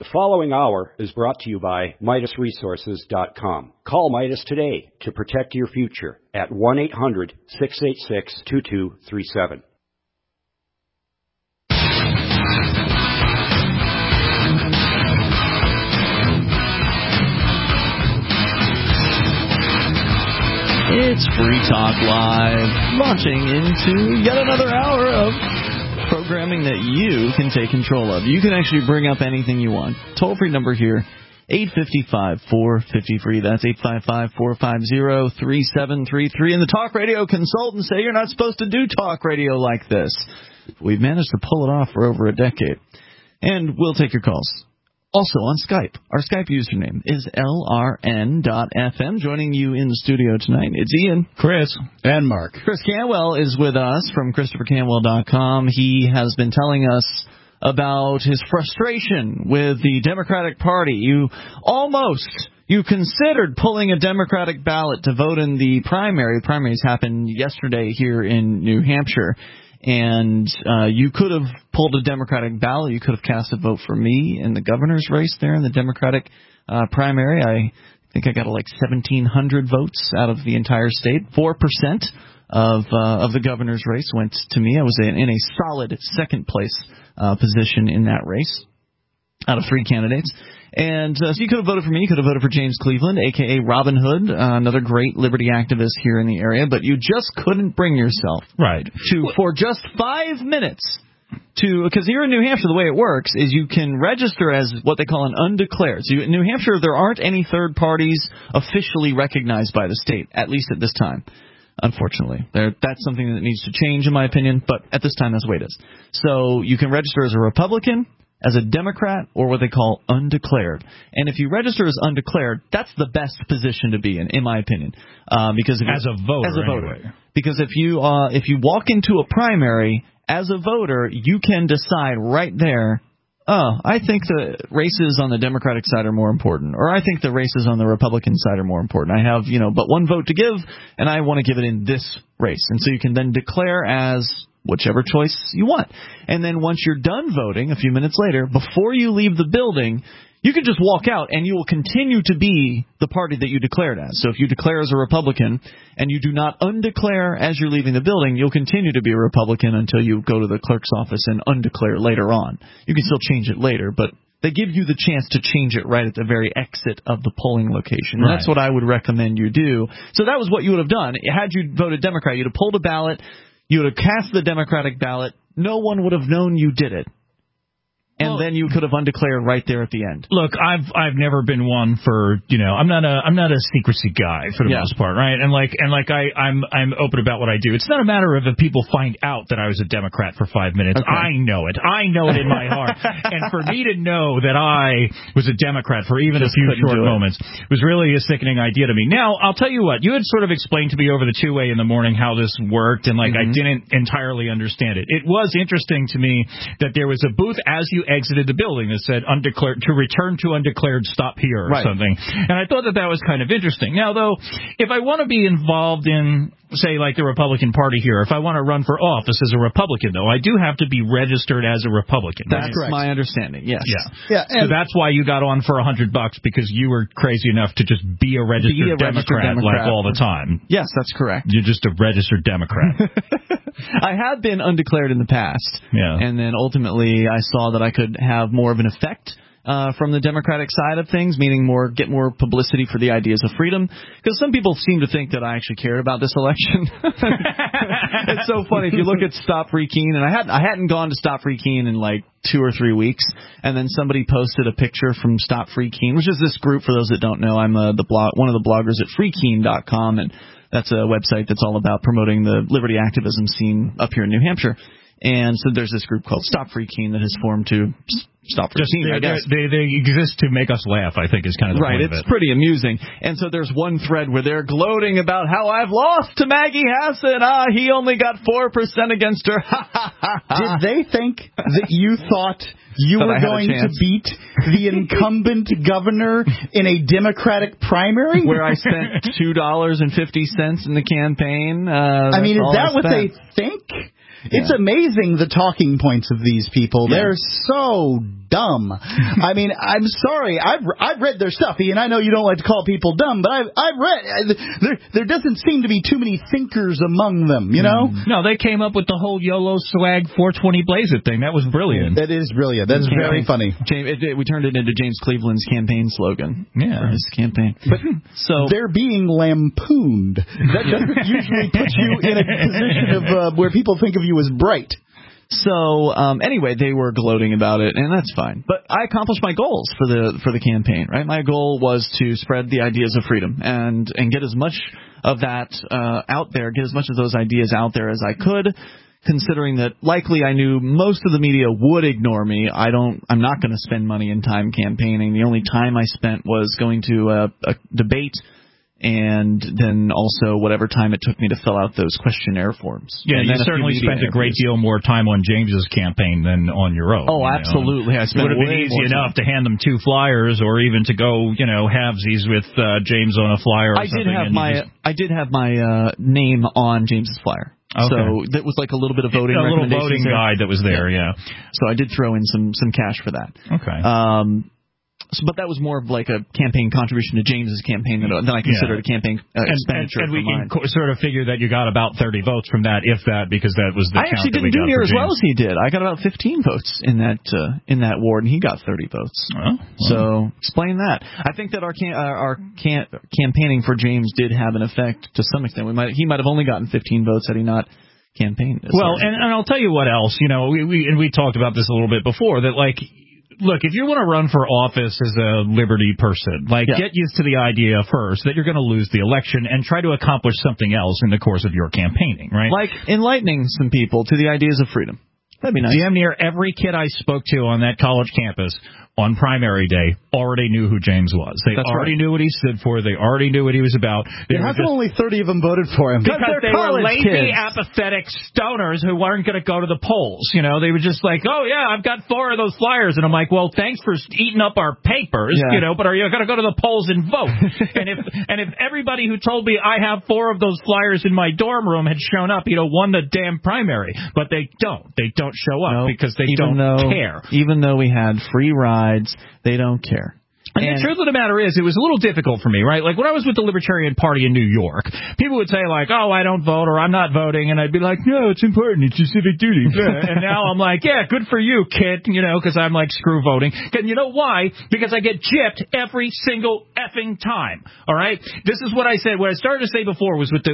The following hour is brought to you by MidasResources.com. Call Midas today to protect your future at 1-800-686-2237. It's Free Talk Live, launching into yet another hour of programming that you can take control of. You can actually bring up anything you want. Toll-free number here, 855-450-FREE. That's 855-450-3733. And the talk radio consultants say you're not supposed to do talk radio like this. We've managed to pull it off for over a decade. And we'll take your calls. Also on Skype. Our Skype username is LRN.FM. Joining you in the studio tonight, it's Ian, Chris, and Mark. Chris Canwell is with us from ChristopherCanwell.com. He has been telling us about his frustration with the Democratic Party. You considered pulling a Democratic ballot to vote in the primary. The primaries happened yesterday here in New Hampshire. And you could have pulled a Democratic ballot. You could have cast a vote for me in the governor's race there in the Democratic primary. I think I got like 1,700 votes out of the entire state. 4% of the governor's race went to me. I was in a solid second place position in that race out of 3 candidates. And so you could have voted for me. You could have voted for James Cleveland, a.k.a. Robin Hood, another great liberty activist here in the area. But you just couldn't bring yourself for just 5 minutes because here in New Hampshire, the way it works is you can register as what they call an undeclared. So in New Hampshire, there aren't any third parties officially recognized by the state, at least at this time. Unfortunately, that's something that needs to change, in my opinion. But at this time, that's the way it is. So you can register as a Republican, as a Democrat, or what they call undeclared. And if you register as undeclared, that's the best position to be in my opinion. Because as a voter. Anyway. Because if you walk into a primary as a voter, you can decide right there, I think the races on the Democratic side are more important, or I think the races on the Republican side are more important. I have, but one vote to give, and I want to give it in this race. And so you can then declare as whichever choice you want. And then once you're done voting, a few minutes later, before you leave the building, you can just walk out and you will continue to be the party that you declared as. So if you declare as a Republican and you do not undeclare as you're leaving the building, you'll continue to be a Republican until you go to the clerk's office and undeclare later on. You can still change it later, but they give you the chance to change it right at the very exit of the polling location. And that's what I would recommend you do. So that was what you would have done. Had you voted Democrat, you'd have pulled a ballot. You would have cast the Democratic ballot. No one would have known you did it. And then you could have undeclared right there at the end. Look, I've never been one for, I'm not a secrecy guy for the most part, right? And I'm open about what I do. It's not a matter of if people find out that I was a Democrat for 5 minutes. Okay. I know it in my heart. And for me to know that I was a Democrat for even a few short moments was really a sickening idea to me. Now, I'll tell you what, you had sort of explained to me over the 2-way in the morning how this worked, and I didn't entirely understand it. It was interesting to me that there was a booth as you exited the building that said undeclared, to return to undeclared, stop here or something. And I thought that was kind of interesting. Now, though, if I want to be involved in, say, like the Republican Party here, if I want to run for office as a Republican, though, I do have to be registered as a Republican. That's my understanding, yes. Yeah. So that's why you got on for $100 because you were crazy enough to just be a registered Democrat like all the time. Yes, that's correct. You're just a registered Democrat. I have been undeclared in the past. Yeah. And then ultimately I saw that I could have more of an effect from the Democratic side of things, meaning get more publicity for the ideas of freedom. Because some people seem to think that I actually cared about this election. It's so funny. If you look at Stop Free Keene, and I hadn't gone to Stop Free Keene in like 2 or 3 weeks, and then somebody posted a picture from Stop Free Keene, which is this group, for those that don't know. I'm one of the bloggers at freekeene.com, and that's a website that's all about promoting the liberty activism scene up here in New Hampshire. And so there's this group called Stop Free Keene that has formed to stop Free Keene, I guess. They exist to make us laugh, I think, is kind of the point of it. Right, it's pretty amusing. And so there's one thread where they're gloating about how I've lost to Maggie Hassan. He only got 4% against her. Did they think that you thought you were going to beat the incumbent governor in a Democratic primary? Where I spent $2.50 in the campaign. Is that what they think? It's amazing, the talking points of these people. Yeah. They're so dumb. I mean, I'm sorry. I've read their stuff, Ian. I know you don't like to call people dumb, but I've read. There doesn't seem to be too many thinkers among them, you know? No, they came up with the whole YOLO swag 420 blaze it thing. That was brilliant. That is brilliant. That is very funny. We turned it into James Cleveland's campaign slogan. Yeah. For his campaign. But so they're being lampooned. That doesn't usually put you in a position of where people think of you as bright. So anyway, they were gloating about it, and that's fine. But I accomplished my goals for the campaign. Right, my goal was to spread the ideas of freedom and get as much of that out there, get as much of those ideas out there as I could. Considering that likely I knew most of the media would ignore me, I'm not going to spend money and time campaigning. The only time I spent was going to a debate, and then also whatever time it took me to fill out those questionnaire forms. Yeah, and you certainly spent a great deal more time on James's campaign than on your own. Oh, absolutely. I spent it would have been easy enough to hand them 2 flyers, or even to go, halvesies with James on a flyer. I did have my name on James's flyer. Okay. So that was like a little bit of voting. A little voting guide that was there, yeah. So I did throw in some cash for that. Okay. But that was more of like a campaign contribution to James's campaign than I considered a campaign expenditure. And we can sort of figure that you got about 30 votes from that, if that, because that was the count. I actually didn't do near as well as he did. I got about 15 votes in that ward, and he got 30 votes. So explain that. I think that our campaigning for James did have an effect to some extent. He might have only gotten 15 votes had he not campaigned. Well, and I'll tell you what else. We talked about this a little bit before, that look, if you want to run for office as a liberty person, get used to the idea first that you're going to lose the election and try to accomplish something else in the course of your campaigning, right? Like enlightening some people to the ideas of freedom. That'd be nice. Damn near every kid I spoke to on that college campus on primary day already knew who James was. They already knew what he stood for. They already knew what he was about. How come only 30 of them voted for him? Because they were lazy, apathetic stoners who weren't going to go to the polls. They were just like, oh, yeah, I've got 4 of those flyers. And I'm like, well, thanks for eating up our papers, but are you going to go to the polls and vote? and if everybody who told me I have 4 of those flyers in my dorm room had shown up, won the damn primary. But they don't. They don't show up because they don't care. Even though we had free rides, they don't care. And the truth of the matter is, it was a little difficult for me, right? Like, when I was with the Libertarian Party in New York, people would say, oh, I don't vote, or I'm not voting, and I'd be like, no, it's important, it's your civic duty. And now I'm like, yeah, good for you, kid, because I'm like, screw voting. And you know why? Because I get gypped every single effing time, all right? This is what I said. What I started to say before was with the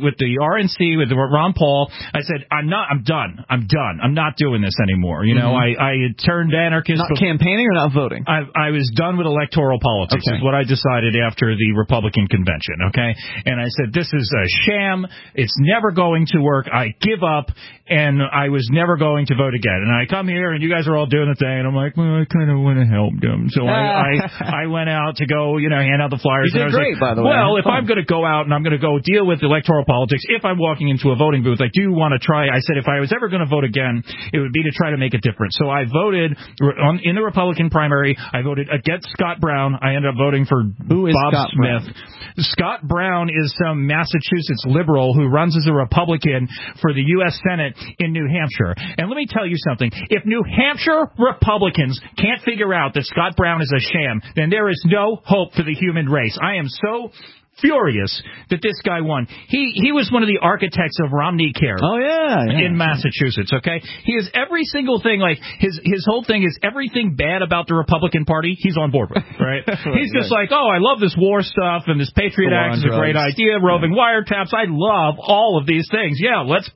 RNC, with Ron Paul, I said, I'm done. I'm not doing this anymore. I turned anarchist. Not campaigning or not voting? I was done with electoral politics, is what I decided after the Republican convention, okay? And I said, this is a sham. It's never going to work. I give up, and I was never going to vote again. And I come here, and you guys are all doing the thing, and I'm like, well, I kind of want to help them. So I went out to go, hand out the flyers. You did great, by the way. Well, if I'm going to go out and I'm going to go deal with electoral politics, if I'm walking into a voting booth, I do want to try. I said, if I was ever going to vote again, it would be to try to make a difference. So I voted in the Republican primary. I voted against Scott Brown. I ended up voting for Bob Smith. Scott Brown is some Massachusetts liberal who runs as a Republican for the U.S. Senate in New Hampshire. And let me tell you something. If New Hampshire Republicans can't figure out that Scott Brown is a sham, then there is no hope for the human race. I am so furious that this guy won. He was one of the architects of Romney Care. Oh yeah. In Massachusetts, okay? He is every single thing, like his whole thing is everything bad about the Republican Party, he's on board with, right? He's just like, oh, I love this war stuff, and this Patriot Act is a great idea, roving wiretaps, I love all of these things. Yeah, let's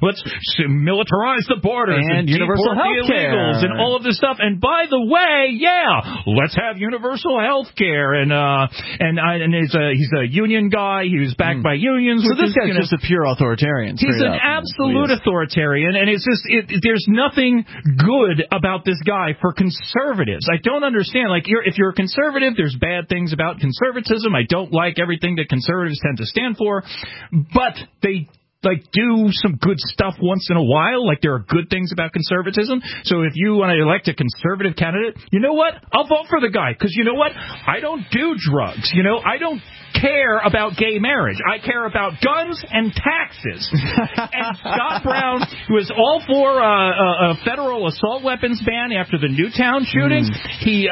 militarize the borders and universal health care and all of this stuff. And by the way, let's have universal health care, and he's a union guy. He was backed by unions. So this guy's just a pure authoritarian. He's an absolute authoritarian, and it's just there's nothing good about this guy for conservatives. I don't understand. Like, if you're a conservative, there's bad things about conservatism. I don't like everything that conservatives tend to stand for, but they do some good stuff once in a while. Like, there are good things about conservatism. So if you want to elect a conservative candidate, you know what? I'll vote for the guy, because you know what? I don't do drugs. I don't care about gay marriage. I care about guns and taxes. And Scott Brown was all for a federal assault weapons ban after the Newtown shootings. He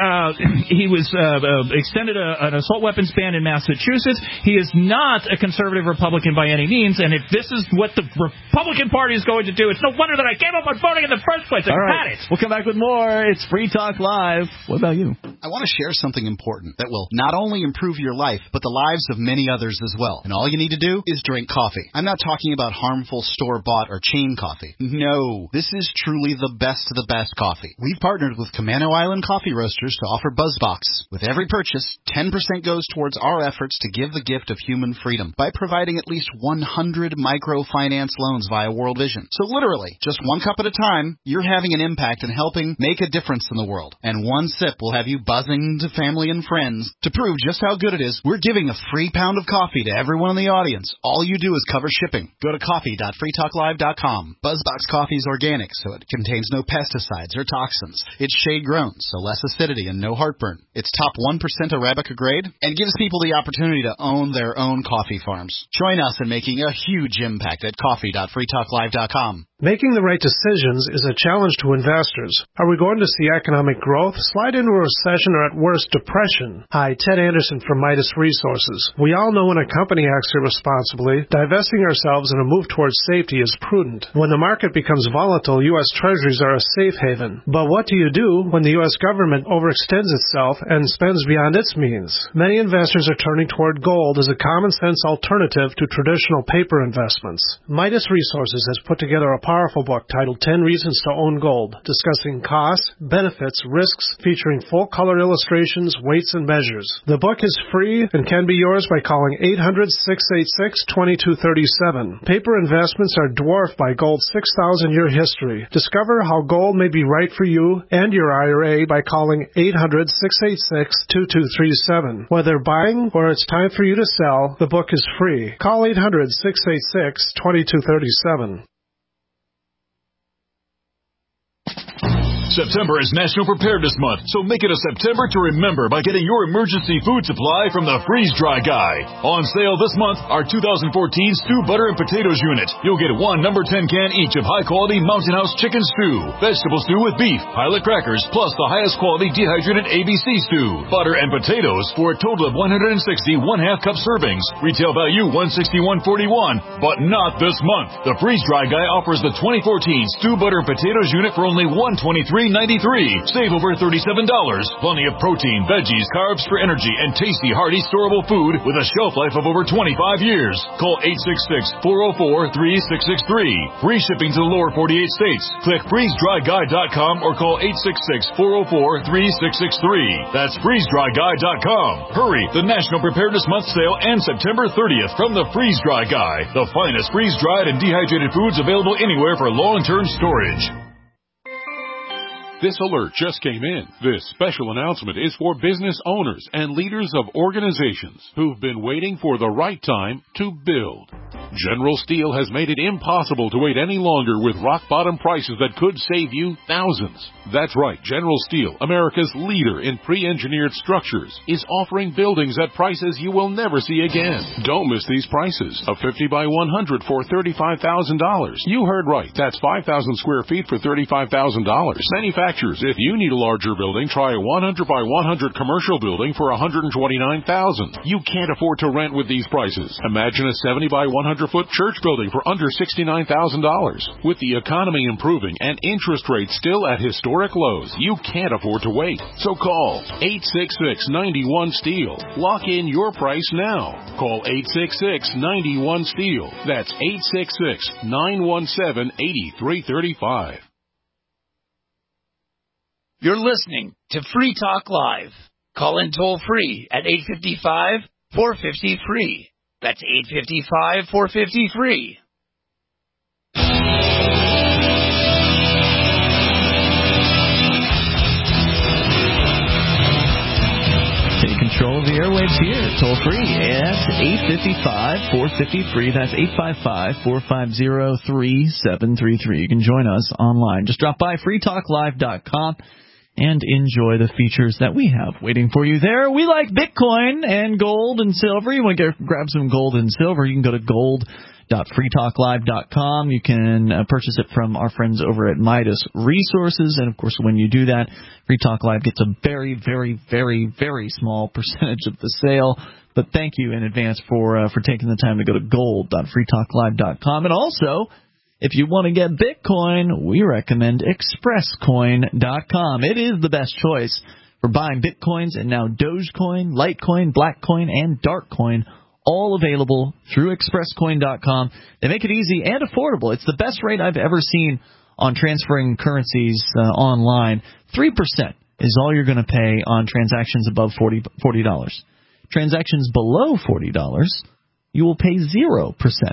was extended an assault weapons ban in Massachusetts. He is not a conservative Republican by any means, and if this is what the Republican Party is going to do, it's no wonder that I gave up on voting in the first place. All right. We'll come back with more. It's Free Talk Live. What about you? I want to share something important that will not only improve your life, but the lives of many others as well. And all you need to do is drink coffee. I'm not talking about harmful store-bought or chain coffee. No, this is truly the best of the best coffee. We've partnered with Camano Island Coffee Roasters to offer BuzzBox. With every purchase, 10% goes towards our efforts to give the gift of human freedom by providing at least 100 microfinance loans via World Vision. So literally, just one cup at a time, you're having an impact and helping make a difference in the world. And one sip will have you buzzing to family and friends. To prove just how good it is, we're giving a free pound of coffee to everyone in the audience. All you do is cover shipping. Go to coffee.freetalklive.com. BuzzBox coffee is organic, so it contains no pesticides or toxins. It's shade-grown, so less acidity and no heartburn. It's top 1% Arabica grade and gives people the opportunity to own their own coffee farms. Join us in making a huge impact at coffee.freetalklive.com. Making the right decisions is a challenge to investors. Are we going to see economic growth, slide into a recession, or at worst, depression? Hi, Ted Anderson from Midas Resources. We all know when a company acts irresponsibly, divesting ourselves in a move towards safety is prudent. When the market becomes volatile, U.S. Treasuries are a safe haven. But what do you do when the U.S. government overextends itself and spends beyond its means? Many investors are turning toward gold as a common-sense alternative to traditional paper investments. Midas Resources has put together a powerful book titled 10 Reasons to Own Gold, discussing costs, benefits, risks, featuring full-color illustrations, weights, and measures. The book is free and can be yours by calling 800-686-2237. Paper investments are dwarfed by gold's 6,000-year history. Discover how gold may be right for you and your IRA by calling 800-686-2237. Whether buying or it's time for you to sell, the book is free. Call 800-686-2237. September is National Preparedness Month, so make it a September to remember by getting your emergency food supply from the Freeze Dry Guy. On sale this month, our 2014 Stew Butter and Potatoes unit. You'll get one number 10 can each of high-quality Mountain House chicken stew, vegetable stew with beef, pilot crackers, plus the highest quality dehydrated ABC stew, butter and potatoes for a total of 160 1/2 cup servings. Retail value $161.41, but not this month. The Freeze Dry Guy offers the 2014 Stew Butter and Potatoes unit for only $123.93. Save over $37. Plenty of protein, veggies, carbs for energy, and tasty, hearty, storable food with a shelf life of over 25 years. Call 866-404-3663. Free shipping to the lower 48 states. Click freezedryguy.com or call 866-404-3663. That's freezedryguy.com. Hurry! The National Preparedness Month sale ends September 30th from the Freeze Dry Guy. The finest freeze-dried and dehydrated foods available anywhere for long-term storage. This alert just came in. This special announcement is for business owners and leaders of organizations who've been waiting for the right time to build. General Steel has made it impossible to wait any longer with rock-bottom prices that could save you thousands. That's right, General Steel, America's leader in pre-engineered structures, is offering buildings at prices you will never see again. Don't miss these prices. A 50 by 100 for $35,000. You heard right. That's 5,000 square feet for $35,000. Manufacturers, if you need a larger building, try a 100 by 100 commercial building for $129,000. You can't afford to rent with these prices. Imagine a 70 by 100-foot church building for under $69,000. With the economy improving and interest rates still at historic lows, you can't afford to wait. So call 866-91-STEEL. Lock in your price now. Call 866-91-STEEL. That's 866-917-8335. You're listening to Free Talk Live. Call in toll free at 855-450-FREE. That's 855-450-FREE. Take control of the airwaves here, toll free at 855-450-FREE. That's 855-450-3733. You can join us online. Just drop by freetalklive.com. and enjoy the features that we have waiting for you there. We like Bitcoin and gold and silver. You want to grab some gold and silver, you can go to gold.freetalklive.com. You can purchase it from our friends over at Midas Resources. And, of course, when you do that, Free Talk Live gets a very, very, very, very small percentage of the sale. But thank you in advance for taking the time to go to gold.freetalklive.com. And also, if you want to get Bitcoin, we recommend expresscoin.com. It is the best choice for buying Bitcoins and now Dogecoin, Litecoin, Blackcoin, and Darkcoin, all available through expresscoin.com. They make it easy and affordable. It's the best rate I've ever seen on transferring currencies online. 3% is all you're going to pay on transactions above $40. Transactions below $40, you will pay 0%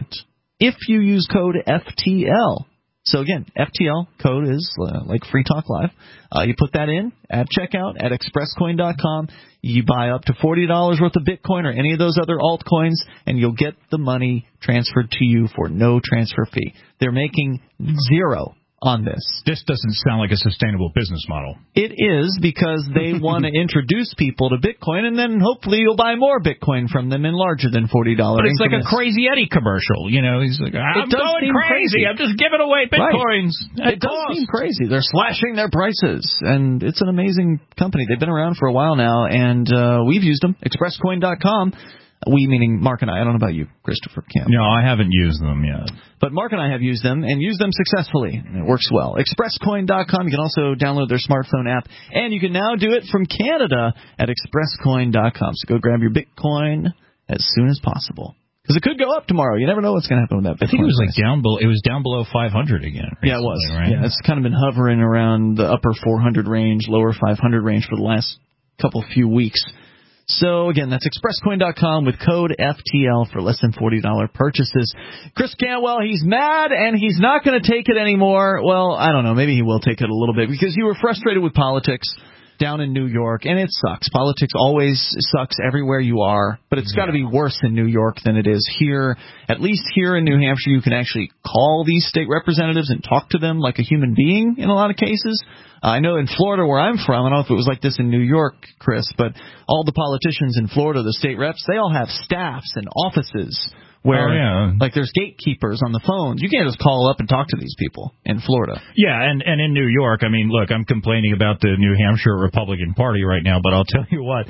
if you use code FTL. So again, FTL code is like Free Talk Live. You put that in at checkout at expresscoin.com. You buy up to $40 worth of Bitcoin or any of those other altcoins, and you'll get the money transferred to you for no transfer fee. They're making zero on this. This doesn't sound like a sustainable business model. It is, because they want to introduce people to Bitcoin, and then hopefully you'll buy more Bitcoin from them in larger than $40 But it's increments. like a Crazy Eddie commercial. You know, he's like, I'm going crazy. I'm just giving away Bitcoins. Right. It does seem crazy. They're slashing their prices, and it's an amazing company. They've been around for a while now, and we've used them. Expresscoin.com. We, meaning Mark and I. I don't know about you, Christopher Camp. No, I haven't used them yet. But Mark and I have used them, and used them successfully. And it works well. Expresscoin.com. You can also download their smartphone app. And you can now do it from Canada at expresscoin.com. So go grab your Bitcoin as soon as possible. Because it could go up tomorrow. You never know what's going to happen with that Bitcoin. I think it was like down below 500 again recently, yeah, it was. Right? Yeah, it's kind of been hovering around the upper 400 range, lower 500 range for the last few weeks. So, again, that's expresscoin.com with code FTL for less than $40 purchases. Chris Cantwell, he's mad and he's not going to take it anymore. Well, I don't know. Maybe he will take it a little bit, because you were frustrated with politics down in New York, and it sucks. Politics always sucks everywhere you are, but it's got to be worse in New York than it is here. At least here in New Hampshire, you can actually call these state representatives and talk to them like a human being in a lot of cases. I know in Florida, where I'm from, I don't know if it was like this in New York, Chris, but all the politicians in Florida, the state reps, they all have staffs and offices where, like, there's gatekeepers on the phones. You can't just call up and talk to these people in Florida. Yeah, and in New York, I mean, look, I'm complaining about the New Hampshire Republican Party right now, but I'll tell you what,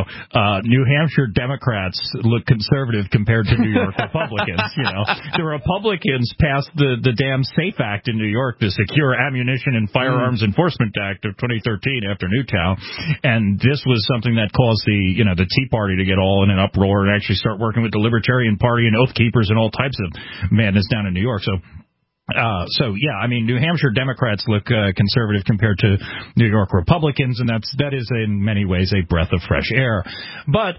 New Hampshire Democrats look conservative compared to New York Republicans. The Republicans passed the damn SAFE Act in New York, the Secure Ammunition and Firearms Enforcement Act of 2013 after Newtown, and this was something that caused the Tea Party to get all in an uproar and actually start working with the Libertarian Party and Oath Keepers and all types of madness down in New York. So yeah, I mean, New Hampshire Democrats look conservative compared to New York Republicans, and that is in many ways a breath of fresh air. But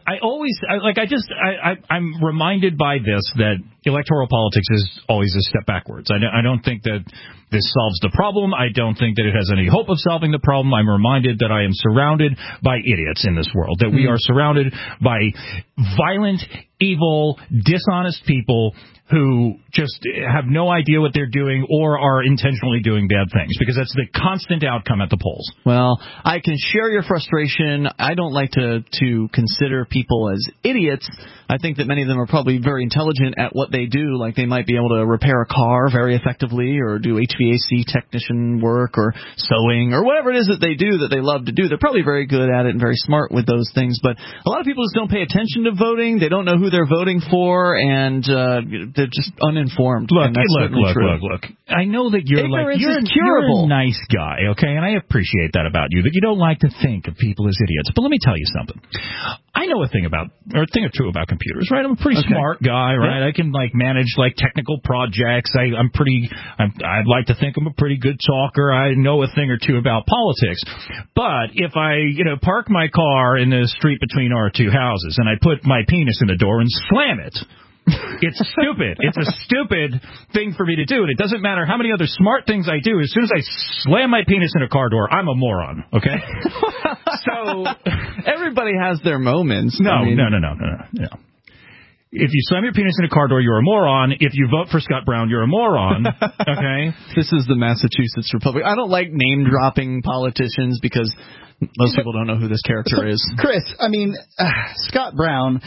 I'm reminded by this that electoral politics is always a step backwards. I don't think that this solves the problem. I don't think that it has any hope of solving the problem. I'm reminded that I am surrounded by idiots in this world, that we are surrounded by violent, evil, dishonest people who just have no idea what they're doing or are intentionally doing bad things, because that's the constant outcome at the polls. Well, I can share your frustration. I don't like to consider people as idiots. I think that many of them are probably very intelligent at what they do, like they might be able to repair a car very effectively or do HVAC technician work or sewing or whatever it is that they do that they love to do. They're probably very good at it and very smart with those things. But a lot of people just don't pay attention to voting. They don't know who they're voting for, and they're just uninformed. Look. I know that you're a nice guy, okay? And I appreciate that about you, that you don't like to think of people as idiots. But let me tell you something. I know a thing or or two about computers, right? I'm a pretty smart guy, right? Yeah. I can manage technical projects. I'd like to think I'm a pretty good talker. I know a thing or two about politics. But if I, park my car in the street between our two houses and I put my penis in the door and slam it, it's stupid. It's a stupid thing for me to do, and it doesn't matter how many other smart things I do. As soon as I slam my penis in a car door, I'm a moron, okay? So everybody has their moments. No. If you slam your penis in a car door, you're a moron. If you vote for Scott Brown, you're a moron. Okay? This is the Massachusetts Republic. I don't like name-dropping politicians because most people don't know who this character is. Chris, I mean, Scott Brown...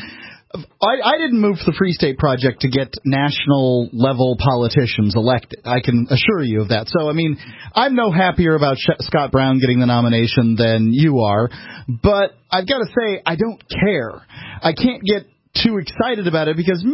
I didn't move to the Free State Project to get national-level politicians elected. I can assure you of that. So, I mean, I'm no happier about Scott Brown getting the nomination than you are. But I've got to say, I don't care. I can't get too excited about it because,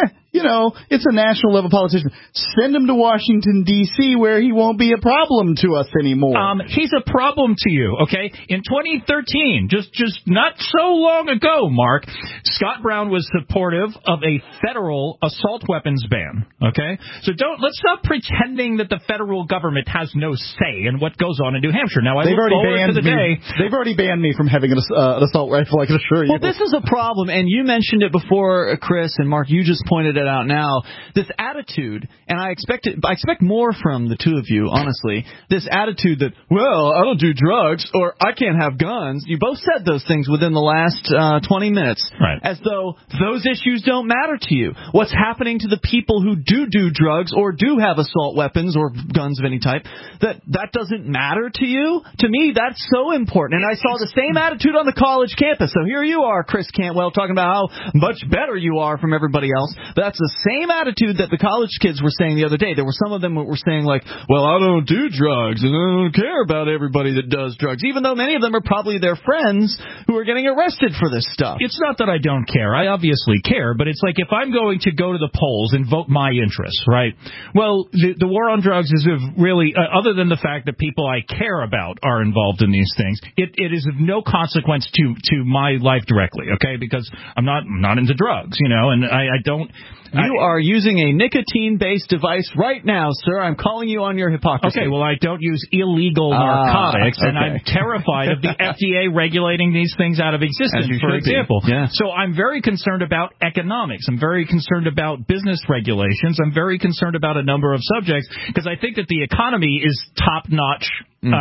it's a national-level politician. Send him to Washington, D.C., where he won't be a problem to us anymore. He's a problem to you, okay? In 2013, just not so long ago, Mark, Scott Brown was supportive of a federal assault weapons ban, okay? So let's stop pretending that the federal government has no say in what goes on in New Hampshire. Now, They've already banned me from having an assault rifle, I can assure you. Well, this is a problem, and you mentioned it before, Chris, and Mark, you just pointed it out now. This attitude, and I expect more from the two of you, honestly. This attitude that, well, I don't do drugs, or I can't have guns. You both said those things within the last 20 minutes. Right. As though those issues don't matter to you. What's happening to the people who do drugs or do have assault weapons or guns of any type, that doesn't matter to you? To me, that's so important. And I saw the same attitude on the college campus. So here you are, Chris Cantwell, talking about how much better you are from everybody else. That's the same attitude that the college kids were saying the other day. There were some of them who were saying, like, well, I don't do drugs, and I don't care about everybody that does drugs, even though many of them are probably their friends who are getting arrested for this stuff. It's not that I don't care. I obviously care, but it's like if I'm going to go to the polls and vote my interests, right? Well, the war on drugs is of really, other than the fact that people I care about are involved in these things, it is of no consequence to my life directly, okay? Because I'm not into drugs, and I don't... You are using a nicotine-based device right now, sir. I'm calling you on your hypocrisy. Okay, well, I don't use illegal narcotics, and I'm terrified of the FDA regulating these things out of existence, for example. Yeah. So I'm very concerned about economics. I'm very concerned about business regulations. I'm very concerned about a number of subjects, because I think that the economy is top-notch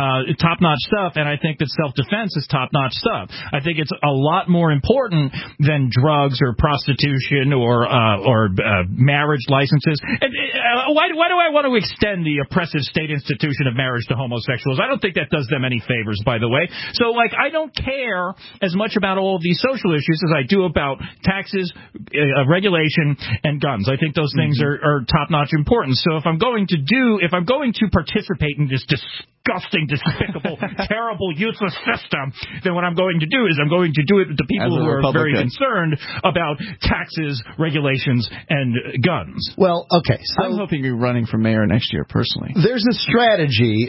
stuff, and I think that self-defense is top-notch stuff. I think it's a lot more important than drugs or prostitution or marriage licenses. And why do I want to extend the oppressive state institution of marriage to homosexuals? I don't think that does them any favors, by the way. So, I don't care as much about all of these social issues as I do about taxes, regulation, and guns. I think those things are top-notch important. So if I'm going to participate in this disgusting, despicable, terrible, useless system, then what I'm going to do is I'm going to do it with the people who are very concerned about taxes, regulations, and guns. Well, okay. So I'm hoping you're running for mayor next year, personally. There's a strategy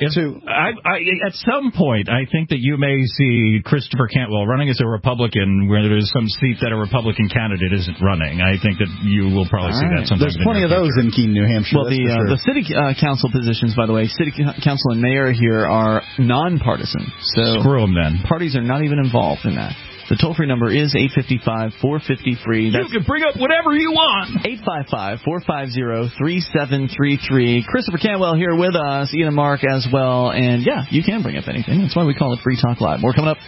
at some point, I think that you may see Christopher Cantwell running as a Republican where there's some seat that a Republican candidate isn't running. I think that you will probably see that sometime. There's plenty of those in Keene, New Hampshire. Well, the city council positions, by the way, city council and mayor here are nonpartisan. So screw them then. Parties are not even involved in that. The toll-free number is 855-450-FREE. You can bring up whatever you want. 855-450-3733. Christopher Cantwell here with us, Ian and Mark as well. And, yeah, you can bring up anything. That's why we call it Free Talk Live. More coming up.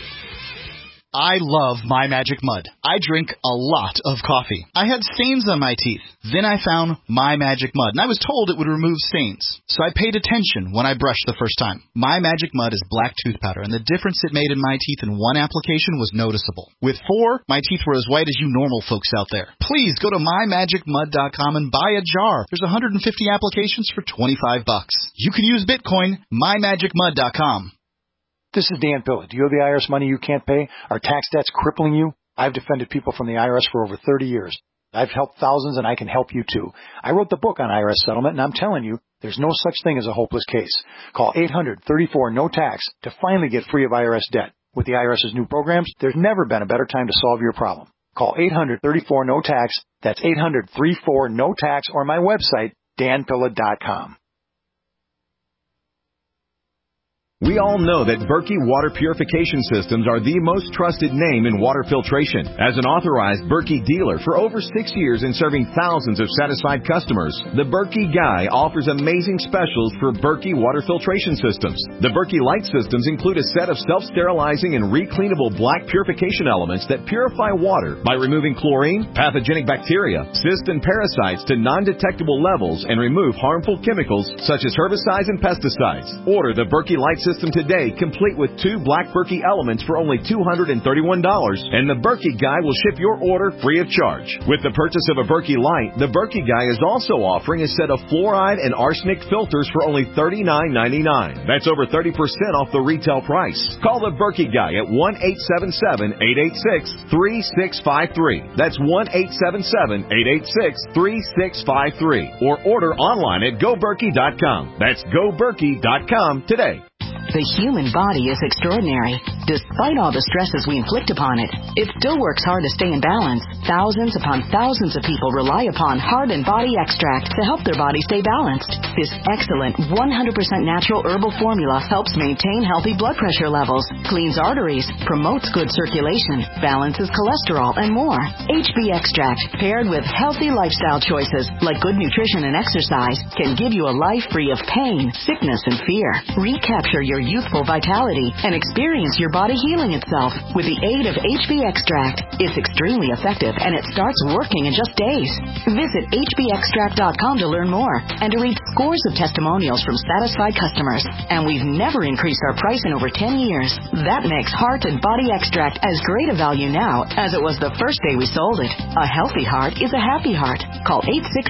I love My Magic Mud. I drink a lot of coffee. I had stains on my teeth. Then I found My Magic Mud, and I was told it would remove stains. So I paid attention when I brushed the first time. My Magic Mud is black tooth powder, and the difference it made in my teeth in one application was noticeable. With 4, my teeth were as white as you normal folks out there. Please go to mymagicmud.com and buy a jar. There's 150 applications for $25. You can use Bitcoin. mymagicmud.com. This is Dan Pilla. Do you owe the IRS money you can't pay? Are tax debts crippling you? I've defended people from the IRS for over 30 years. I've helped thousands, and I can help you too. I wrote the book on IRS settlement, and I'm telling you, there's no such thing as a hopeless case. Call 800-34-NO-TAX to finally get free of IRS debt. With the IRS's new programs, there's never been a better time to solve your problem. Call 800-34-NO-TAX. That's 800-34-NO-TAX, or my website, danpilla.com. We all know that Berkey Water Purification Systems are the most trusted name in water filtration. As an authorized Berkey dealer for over 6 years and serving thousands of satisfied customers, the Berkey Guy offers amazing specials for Berkey Water Filtration Systems. The Berkey Light Systems include a set of self-sterilizing and recleanable black purification elements that purify water by removing chlorine, pathogenic bacteria, cysts, and parasites to non-detectable levels and remove harmful chemicals such as herbicides and pesticides. Order the Berkey Light System today, complete with 2 black Berkey elements for only $231, and the Berkey Guy will ship your order free of charge. With the purchase of a Berkey Light, the Berkey Guy is also offering a set of fluoride and arsenic filters for only $39.99. That's over 30% off the retail price. Call the Berkey Guy at 1-877-886-3653. That's 1-877-886-3653. Or order online at GoBerkey.com. That's GoBerkey.com today. The human body is extraordinary. Despite all the stresses we inflict upon it, it still works hard to stay in balance. Thousands upon thousands of people rely upon Heart and Body Extract to help their body stay balanced. This excellent 100% natural herbal formula helps maintain healthy blood pressure levels, cleans arteries, promotes good circulation, balances cholesterol, and more. HB Extract, paired with healthy lifestyle choices like good nutrition and exercise, can give you a life free of pain, sickness, and fear. Recapture your youthful vitality and experience your body healing itself with the aid of HB Extract. It's extremely effective and it starts working in just days. Visit hbextract.com to learn more and to read scores of testimonials from satisfied customers. And we've never increased our price in over 10 years. That makes Heart and Body Extract as great a value now as it was the first day we sold it. A healthy heart is a happy heart. Call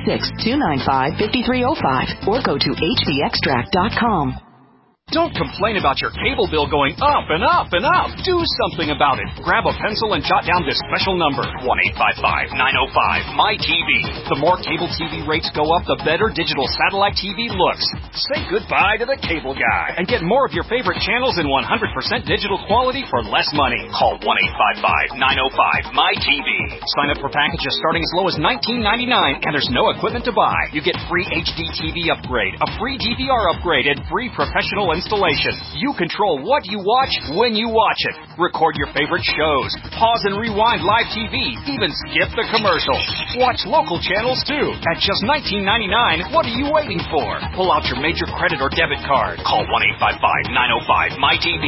866-295-5305 or go to hbextract.com. Don't complain about your cable bill going up and up and up. Do something about it. Grab a pencil and jot down this special number, 1-855-905-MY-TV. The more cable TV rates go up, the better digital satellite TV looks. Say goodbye to the cable guy and get more of your favorite channels in 100% digital quality for less money. Call 1-855-905-MY-TV. Sign up for packages starting as low as $19.99 and there's no equipment to buy. You get free HD TV upgrade, a free DVR upgrade, and free professional installation. You control what you watch when you watch it. Record your favorite shows. Pause and rewind live TV. Even skip the commercials. Watch local channels too. At just $19.99, what are you waiting for? Pull out your major credit or debit card. Call 1-855-905-MY-TV.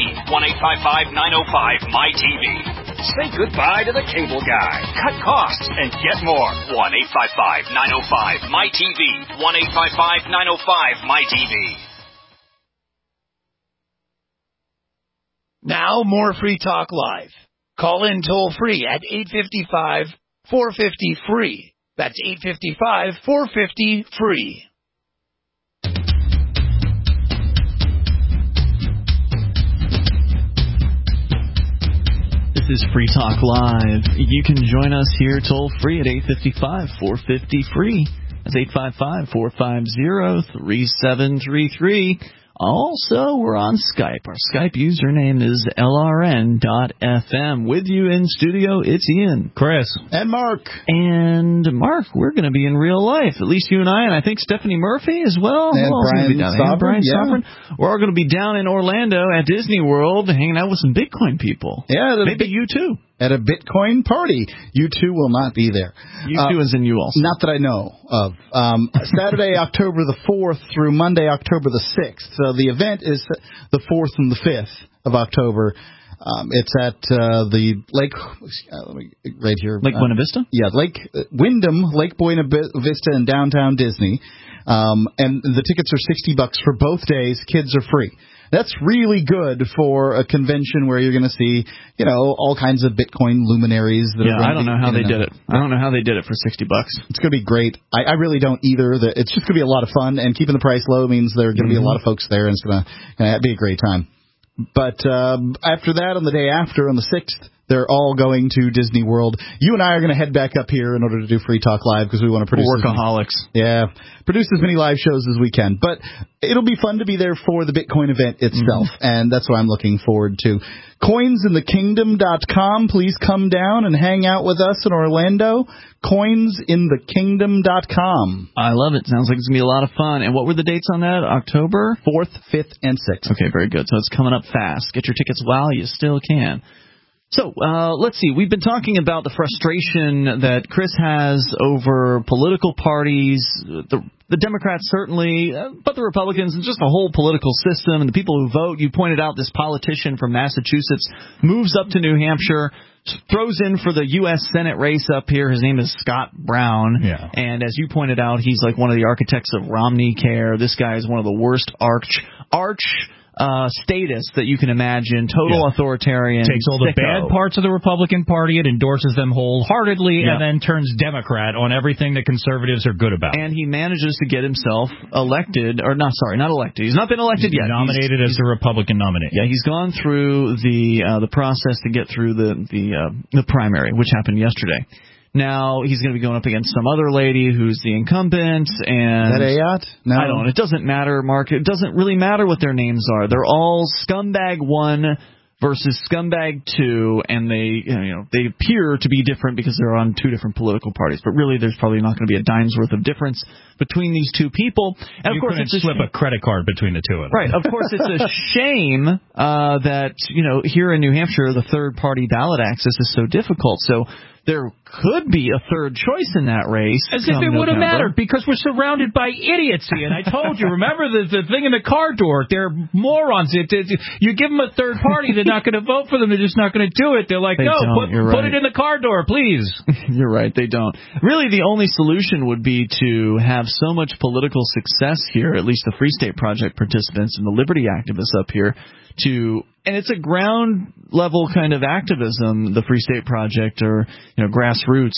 1-855-905-MY-TV. Say goodbye to the cable guy. Cut costs and get more. 1-855-905-MY-TV. 1-855-905-MY-TV. Now, more Free Talk Live. Call in toll-free at 855-450-FREE. That's 855-450-FREE. This is Free Talk Live. You can join us here toll-free at 855-450-FREE. That's 855-450-3733. Also, we're on Skype. Our Skype username is LRN.FM. With you in studio, it's Ian, Chris, and Mark. And Mark, we're going to be in real life. At least you and I think Stephanie Murphy as well. And Brian Sofrin. We're all going to be down in Orlando at Disney World hanging out with some Bitcoin people. Yeah, maybe you too. At a Bitcoin party. You two will not be there. You two as in you also. Not that I know of. Saturday, October the 4th through Monday, October the 6th. So the event is the 4th and the 5th of October. It's at the Lake, right here. Lake Buena Vista? Yeah, Lake Buena Vista in downtown Disney. And the tickets are $60 for both days. Kids are free. That's really good for a convention where you're going to see, all kinds of Bitcoin luminaries. I don't know how they did it. I don't know how they did it for $60. It's going to be great. I really don't either. It's just going to be a lot of fun, and keeping the price low means there are going to be a lot of folks there, and it's going to be a great time. But after that, on the day after, on the 6th, They're all going to Disney World. You and I are going to head back up here in order to do Free Talk Live because we want to produce produce as many live shows as we can. But it'll be fun to be there for the Bitcoin event itself, and that's what I'm looking forward to. Coinsinthekingdom.com. Please come down and hang out with us in Orlando. Coinsinthekingdom.com. I love it. Sounds like it's going to be a lot of fun. And what were the dates on that? October? 4th, 5th, and 6th. Okay, very good. So it's coming up fast. Get your tickets while you still can. So, let's see. We've been talking about the frustration that Chris has over political parties, the Democrats certainly, but the Republicans and just the whole political system and the people who vote. You pointed out this politician from Massachusetts moves up to New Hampshire, throws in for the U.S. Senate race up here. His name is Scott Brown. Yeah. And as you pointed out, he's like one of the architects of Romney Care. This guy is one of the worst arch status that you can imagine. Total authoritarian. Takes all the bad parts of the Republican Party and endorses them wholeheartedly, and then turns Democrat on everything that conservatives are good about. And he manages to get himself elected, or not elected. He's not been elected yet. Nominated as the Republican nominee. Yeah, he's gone through the process to get through the primary, which happened yesterday. Now he's going to be going up against some other lady who's the incumbent, and that Ayotte? No, I don't. It doesn't matter, Mark. It doesn't really matter what their names are. They're all Scumbag 1 versus Scumbag 2, and they appear to be different because they're on two different political parties. But really, there's probably not going to be a dime's worth of difference between these two people. And of course, it's slip a credit card between the two of them. Right. Of course, it's a shame that here in New Hampshire, the third party ballot access is so difficult. So there could be a third choice in that race. As if it would have mattered, because we're surrounded by idiocy. And I told you, remember the thing in the car door? They're morons. You give them a third party, they're not going to vote for them. They're just not going to do it. They're like, put it in the car door, please. You're right, they don't. Really, the only solution would be to have so much political success here, at least the Free State Project participants and the liberty activists up here, and it's a ground level kind of activism, the Free State Project, or grassroots,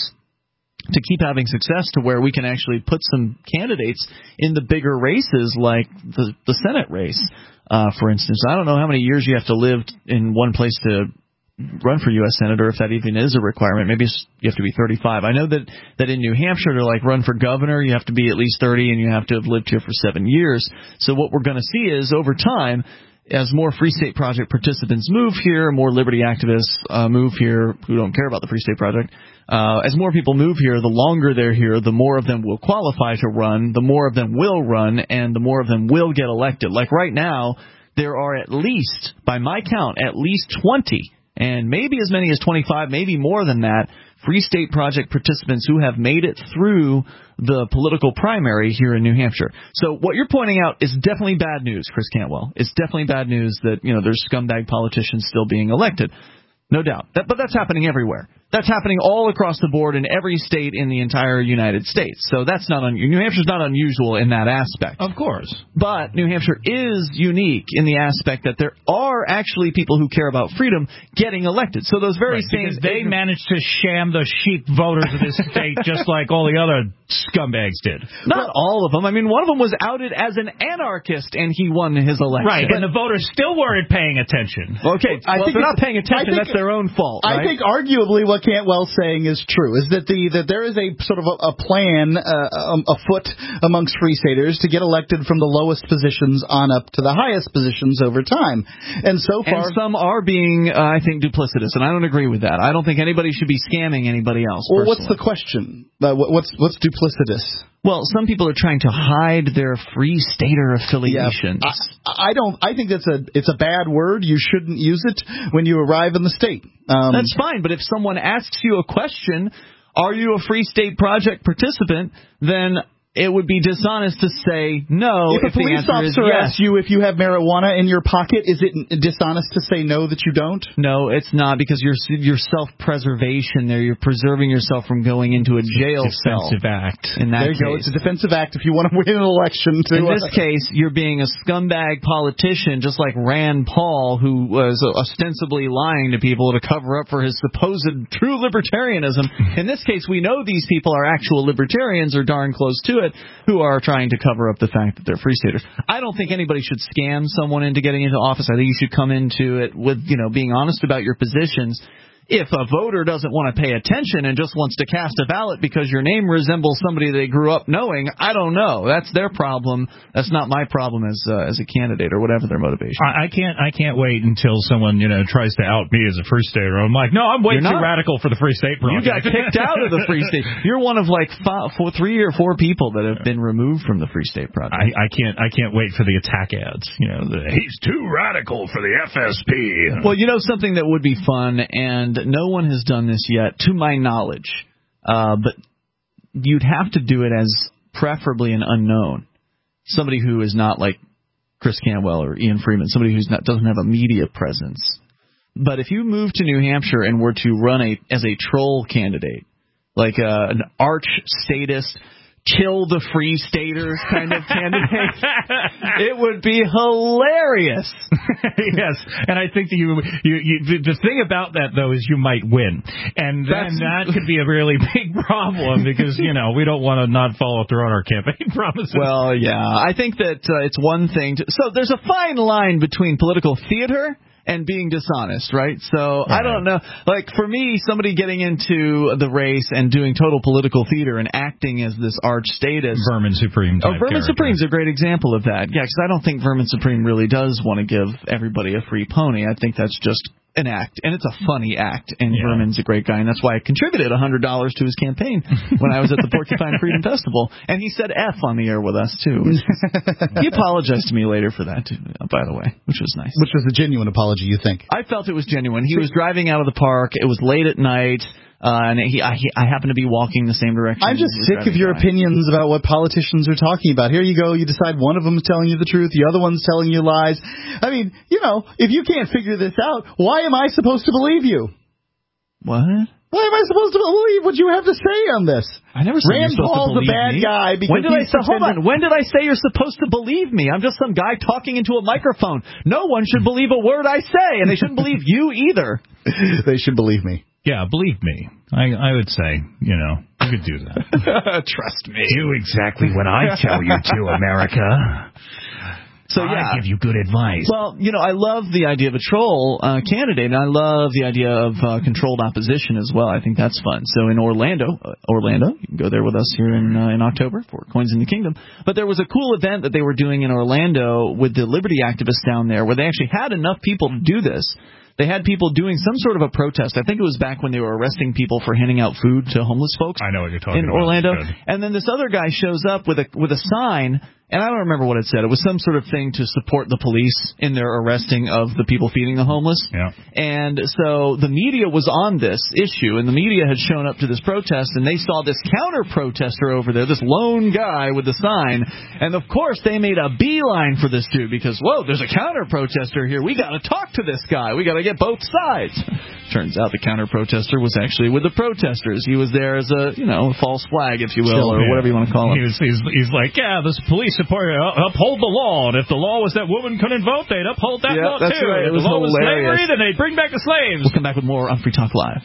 to keep having success to where we can actually put some candidates in the bigger races like the Senate race, for instance. I don't know how many years you have to live in one place to run for U.S. Senator, if that even is a requirement. Maybe you have to be 35. I know that in New Hampshire, to run for governor, you have to be at least 30 and you have to have lived here for 7 years. So what we're going to see is, over time, as more Free State Project participants move here, more liberty activists move here who don't care about the Free State Project, as more people move here, the longer they're here, the more of them will qualify to run, the more of them will run, and the more of them will get elected. Like right now, there are at least, by my count, at least 20, and maybe as many as 25, maybe more than that, Free State Project participants who have made it through the political primary here in New Hampshire. So what you're pointing out is definitely bad news, Chris Cantwell. It's definitely bad news that there's scumbag politicians still being elected. No doubt. But that's happening everywhere. That's happening all across the board in every state in the entire United States. So that's not New Hampshire's not unusual in that aspect. Of course. But New Hampshire is unique in the aspect that there are actually people who care about freedom getting elected. So those very same... Because they managed to sham the sheep voters of this state just like all the other scumbags did. Not all of them. I mean, one of them was outed as an anarchist, and he won his election. Right, and the voters still weren't paying attention. Okay, I think they're not paying attention. That's their own fault, right? I think arguably what Cantwell's saying is true, is that that there is a sort of a plan afoot amongst Free Staters to get elected from the lowest positions on up to the highest positions over time. And so far... And some are being, I think, duplicitous, and I don't agree with that. I don't think anybody should be scamming anybody else. Well, what's the question? What's duplicitous? Well, some people are trying to hide their Free Stater affiliations. Yeah, I think it's a bad word. You shouldn't use it when you arrive in the state. That's fine, but if someone asks you a question, are you a Free State Project participant, then it would be dishonest to say no. If a police officer asks you if you have marijuana in your pocket, is it dishonest to say no that you don't? No, it's not, because your self-preservation there. You're preserving yourself from going into a jail cell. Defensive act. In that there you go. It's a defensive act if you want to win an election. In this case, you're being a scumbag politician, just like Rand Paul, who was ostensibly lying to people to cover up for his supposed true libertarianism. In this case, we know these people are actual libertarians, or darn close to it, who are trying to cover up the fact that they're Free Staters. I don't think anybody should scam someone into getting into office. I think you should come into it with, being honest about your positions. If a voter doesn't want to pay attention and just wants to cast a ballot because your name resembles somebody they grew up knowing, I don't know. That's their problem. That's not my problem as a candidate or whatever their motivation. I can't wait until someone tries to out me as a Free Stater. I'm like, no, I'm way too radical for the Free State Project. You got kicked out of the Free State. You're one of like 3 or 4 people that have been removed from the Free State Project. I can't wait for the attack ads. He's too radical for the FSP. Well, something that would be fun, and no one has done this yet, to my knowledge, but you'd have to do it as preferably an unknown, somebody who is not like Chris Cantwell or Ian Freeman, somebody who doesn't have a media presence. But if you move to New Hampshire and were to run as a troll candidate, like an arch statist, kill the Free Staters kind of candidate, it would be hilarious. Yes, and I think the thing about that, though, is you might win. And then that could be a really big problem because, we don't want to not follow through on our campaign promises. Well, yeah, I think that it's one thing so there's a fine line between political theater and being dishonest, right? So I don't know. Like, for me, somebody getting into the race and doing total political theater and acting as this arch statist. Vermin Supreme type Vermin Supreme's a great example of that. Yeah, because I don't think Vermin Supreme really does want to give everybody a free pony. I think that's just an act, and it's a funny act, and Vermin's a great guy, and that's why I contributed $100 to his campaign when I was at the Porcupine Freedom Festival, and he said F on the air with us, too. He apologized to me later for that, too, by the way, which was nice. Which was a genuine apology, you think? I felt it was genuine. He was driving out of the park. It was late at night. And I happen to be walking the same direction. I'm just sick of your opinions about what politicians are talking about. Here you go. You decide one of them is telling you the truth. The other one's telling you lies. I mean, if you can't figure this out, why am I supposed to believe you? What? Why am I supposed to believe what you have to say on this? I never said Rand Paul's a bad guy because hold on. When did I say you're supposed to believe me? I'm just some guy talking into a microphone. No one should believe a word I say, and they shouldn't believe you either. They should believe me. Yeah, believe me. I would say, you could do that. Trust me. Do exactly what I tell you to, America. So I give you good advice. Well, I love the idea of a troll candidate, and I love the idea of controlled opposition as well. I think that's fun. So in Orlando, you can go there with us here in October for Coins in the Kingdom. But there was a cool event that they were doing in Orlando with the Liberty activists down there, where they actually had enough people to do this. They had people doing some sort of a protest. I think it was back when they were arresting people for handing out food to homeless folks. I know what you're talking about. In Orlando. And then this other guy shows up with a sign, and I don't remember what it said. It was some sort of thing to support the police in their arresting of the people feeding the homeless. Yeah. And so the media was on this issue, and the media had shown up to this protest, and they saw this counter-protester over there, this lone guy with the sign, and of course they made a beeline for this dude because, whoa, there's a counter-protester here. We got to talk to this guy. We got to get both sides. Turns out the counter-protester was actually with the protesters. He was there as a, false flag, if you will, or whatever you want to call it. He's like, this police uphold the law, and if the law was that women couldn't vote, they'd uphold that law that's too. Right. If the law was slavery, then they'd bring back the slaves. We'll come back with more on Free Talk Live.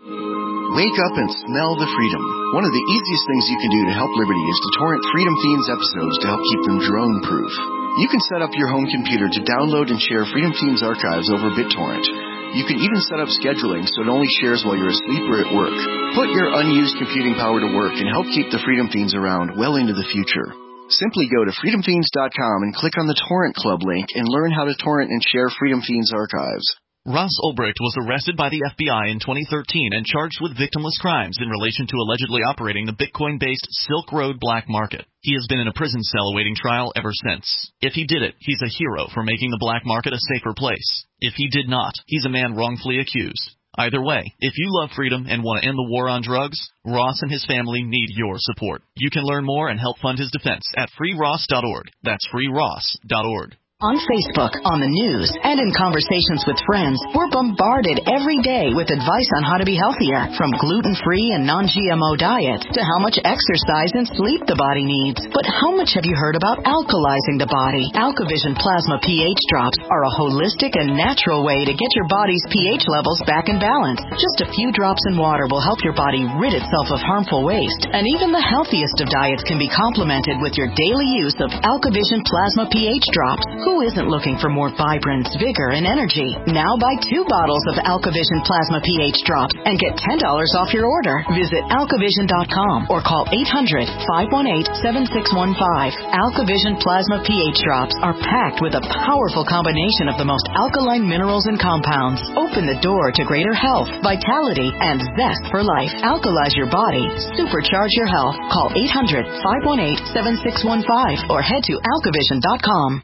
Wake up and smell the freedom. One of the easiest things you can do to help Liberty is to torrent Freedom Fiends episodes to help keep them drone-proof. You can set up your home computer to download and share Freedom Fiends archives over BitTorrent. You can even set up scheduling so it only shares while you're asleep or at work. Put your unused computing power to work and help keep the Freedom Fiends around well into the future. Simply go to freedomfiends.com and click on the Torrent Club link and learn how to torrent and share Freedom Fiends archives. Ross Ulbricht was arrested by the FBI in 2013 and charged with victimless crimes in relation to allegedly operating the Bitcoin-based Silk Road black market. He has been in a prison cell awaiting trial ever since. If he did it, he's a hero for making the black market a safer place. If he did not, he's a man wrongfully accused. Either way, if you love freedom and want to end the war on drugs, Ross and his family need your support. You can learn more and help fund his defense at freeross.org. That's freeross.org. On Facebook, on the news, and in conversations with friends, we're bombarded every day with advice on how to be healthier, from gluten-free and non-GMO diets to how much exercise and sleep the body needs. But how much have you heard about alkalizing the body? AlkaVision Plasma pH drops are a holistic and natural way to get your body's pH levels back in balance. Just a few drops in water will help your body rid itself of harmful waste. And even the healthiest of diets can be complemented with your daily use of AlkaVision Plasma pH drops. Who Who isn't looking for more vibrance, vigor, and energy? Now buy 2 bottles of AlkaVision Plasma pH drops and get $10 off your order. Visit alkavision.com or call 800-518-7615. AlkaVision Plasma pH drops are packed with a powerful combination of the most alkaline minerals and compounds. Open the door to greater health, vitality, and zest for life. Alkalize your body. Supercharge your health. Call 800-518-7615 or head to alkavision.com.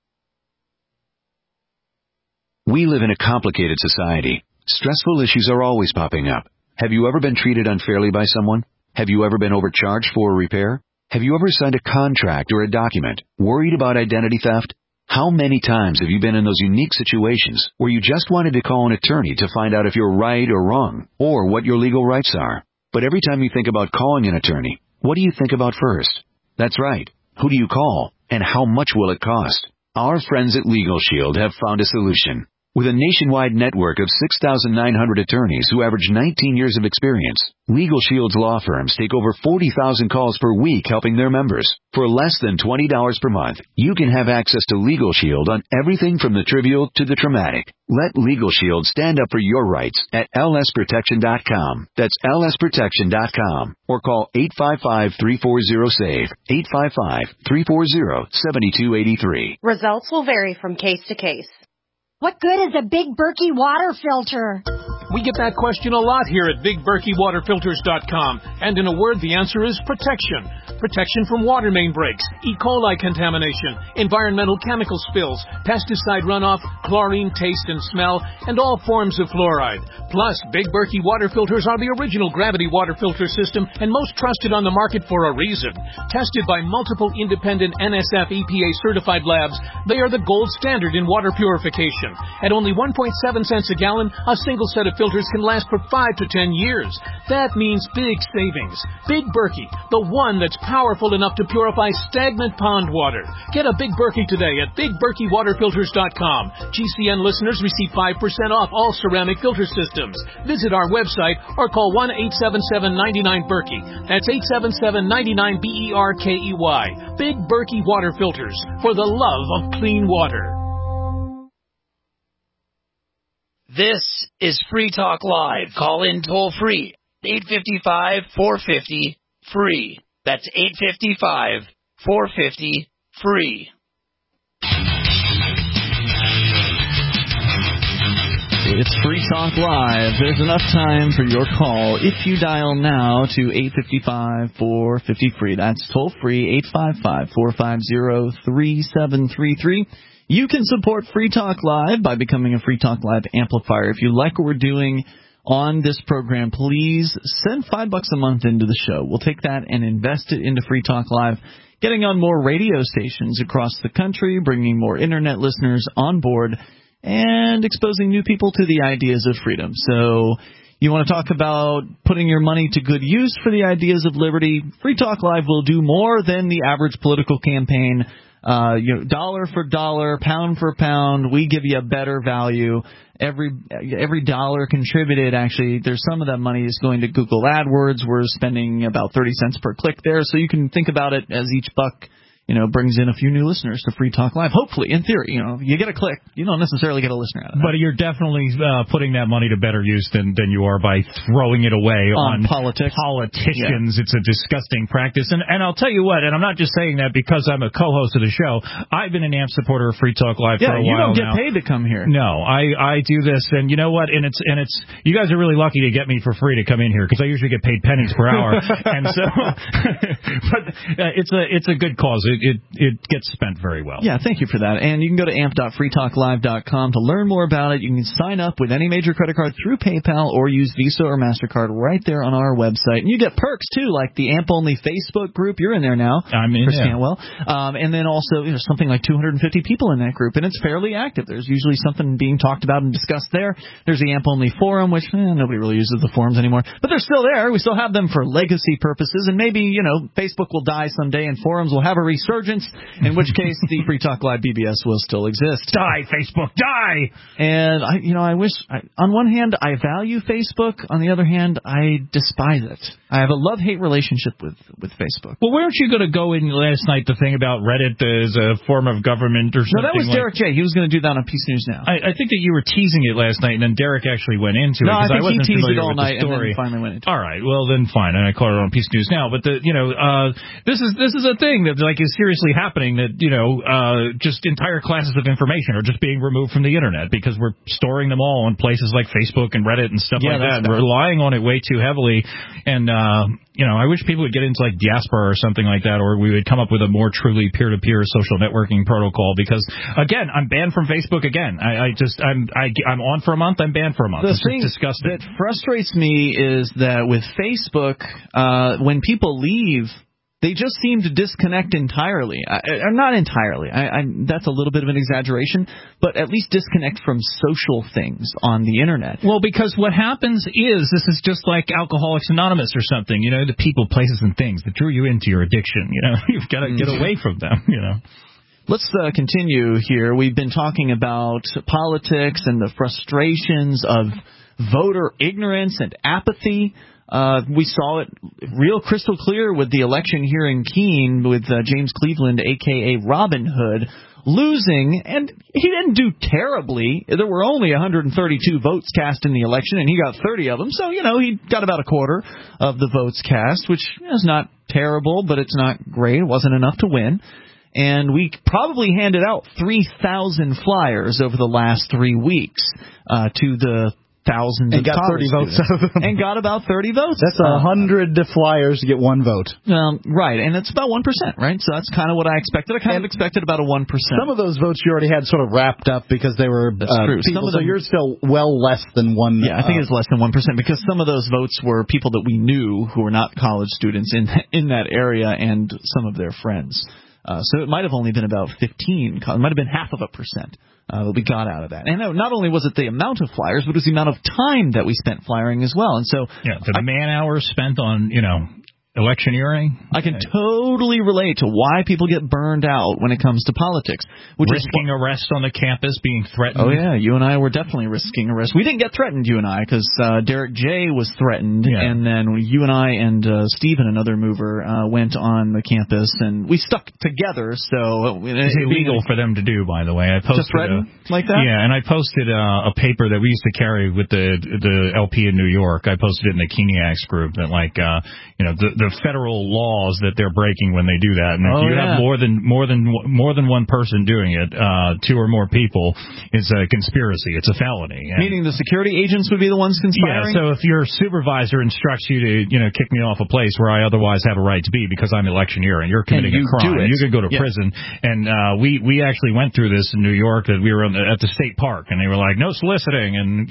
We live in a complicated society. Stressful issues are always popping up. Have you ever been treated unfairly by someone? Have you ever been overcharged for a repair? Have you ever signed a contract or a document worried about identity theft? How many times have you been in those unique situations where you just wanted to call an attorney to find out if you're right or wrong, or what your legal rights are? But every time you think about calling an attorney, what do you think about first? That's right. Who do you call, and how much will it cost? Our friends at Legal Shield have found a solution. With a nationwide network of 6,900 attorneys who average 19 years of experience, Legal Shield's law firms take over 40,000 calls per week helping their members. For less than $20 per month, you can have access to Legal Shield on everything from the trivial to the traumatic. Let Legal Shield stand up for your rights at lsprotection.com. That's lsprotection.com. Or call 855-340-SAVE, 855-340-7283. Results will vary from case to case. What good is a Big Berkey water filter? We get that question a lot here at BigBerkeyWaterFilters.com. And in a word, the answer is protection. Protection from water main breaks, E. coli contamination, environmental chemical spills, pesticide runoff, chlorine taste and smell, and all forms of fluoride. Plus, Big Berkey water filters are the original gravity water filter system and most trusted on the market for a reason. Tested by multiple independent NSF EPA certified labs, they are the gold standard in water purification. At only 1.7 cents a gallon, a single set of filters can last for 5 to 10 years. That means big savings. Big Berkey, the one that's powerful enough to purify stagnant pond water. Get a Big Berkey today at BigBerkeyWaterFilters.com. GCN listeners receive 5% off all ceramic filter systems. Visit our website or call 1-877-99-BERKEY. That's 877-99-BERKEY. Big Berkey Water Filters, for the love of clean water. This is Free Talk Live. Call in toll free. 855-450-FREE. That's 855-450-FREE. It's Free Talk Live. There's enough time for your call if you dial now to 855-450-FREE. That's toll free, 855-450-3733. You can support Free Talk Live by becoming a Free Talk Live amplifier. If you like what we're doing on this program, please send $5 a month into the show. We'll take that and invest it into Free Talk Live, getting on more radio stations across the country, bringing more internet listeners on board, and exposing new people to the ideas of freedom. So you want to talk about putting your money to good use for the ideas of liberty? Free Talk Live will do more than the average political campaign. Dollar for dollar, pound for pound, we give you a better value. Every dollar contributed, actually, there's some of that money is going to Google AdWords. We're spending about 30 cents per click there, so you can think about it as each buck brings in a few new listeners to Free Talk Live. Hopefully, in theory, you get a click. You don't necessarily get a listener out of that. But you're definitely putting that money to better use than you are by throwing it away on politicians. Yeah. It's a disgusting practice. And I'll tell you what, and I'm not just saying that because I'm a co-host of the show. I've been an AMP supporter of Free Talk Live for a while now. You don't get paid to come here. No, I do this, and you know what? And it's you guys are really lucky to get me for free to come in here because I usually get paid pennies per hour. And so, but it's a good cause. It gets spent very well. Yeah, thank you for that. And you can go to amp.freetalklive.com to learn more about it. You can sign up with any major credit card through PayPal or use Visa or MasterCard right there on our website. And you get perks, too, like the AMP-only Facebook group. You're in there now. I'm in, Chris Cantwell. And then also something like 250 people in that group, and it's fairly active. There's usually something being talked about and discussed there. There's the AMP-only forum, which nobody really uses the forums anymore. But they're still there. We still have them for legacy purposes. And maybe, Facebook will die someday and forums will have a resurgence, in which case the Free Talk Live BBS will still exist. Die, Facebook, die! And, I wish, on one hand, I value Facebook. On the other hand, I despise it. I have a love-hate relationship with Facebook. Well, weren't you going to go in last night the thing about Reddit as a form of government or something? No, that was Derek J. He was going to do that on Peace News Now. I think that you were teasing it last night, and then Derek actually went into it. No, I think wasn't he teased it familiar all with night the and story. then finally went into it. All right, well then fine, and I caught it on Peace News Now. But this is a thing that is seriously happening. That just entire classes of information are just being removed from the internet because we're storing them all on places like Facebook and Reddit and stuff like that. We're relying on it way too heavily, and I wish people would get into like Diaspora or something like that, or we would come up with a more truly peer-to-peer social networking protocol. Because again, I'm banned from Facebook again. I'm on for a month. I'm banned for a month. The it's thing just disgusting. that frustrates me is that with Facebook, when people leave, they just seem to disconnect entirely. Not entirely. That's a little bit of an exaggeration, but at least disconnect from social things on the internet. Well, because what happens is this is just like Alcoholics Anonymous or something. The people, places, and things that drew you into your addiction. You've got to get away from them. Let's continue here. We've been talking about politics and the frustrations of voter ignorance and apathy. We saw it real crystal clear with the election here in Keene with James Cleveland, a.k.a. Robin Hood, losing, and he didn't do terribly. There were only 132 votes cast in the election, and he got 30 of them. So, he got about a quarter of the votes cast, which is not terrible, but it's not great. It wasn't enough to win. And we probably handed out 3,000 flyers over the last 3 weeks to the thousands and of got 30 votes out of them. And got about 30 votes. That's 100 flyers to get one vote. Right, and it's about 1%, right? So that's kind of what I expected. I kind of expected about a 1%. Some of those votes you already had sort of wrapped up because they were people, so you're still well less than one. Yeah, I think it's less than 1% because some of those votes were people that we knew who were not college students in that area and some of their friends. So it might have only been about 15. It might have been 0.5%. That we got out of that. And not only was it the amount of flyers, but it was the amount of time that we spent flyering as well. And so the man-hours spent on, electioneering. I can totally relate to why people get burned out when it comes to politics. Risking arrest on the campus, being threatened. Oh, yeah, you and I were definitely risking arrest. We didn't get threatened, you and I, because Derek J. was threatened, and then you and I and Stephen, another mover, went on the campus, and we stuck together, so... It's illegal for them to do, by the way. I posted just threaten like that? Yeah, and I posted a paper that we used to carry with the LP in New York. I posted it in the Keeniacs group that, the federal laws that they're breaking when they do that, and if you have more than one person doing it, two or more people, it's a conspiracy. It's a felony. Meaning the security agents would be the ones conspiring? Yeah. So if your supervisor instructs you to kick me off a place where I otherwise have a right to be because I'm electioneering, and you're committing a crime, you could go to prison. And we actually went through this in New York. That we were at the state park, and they were like, no soliciting, and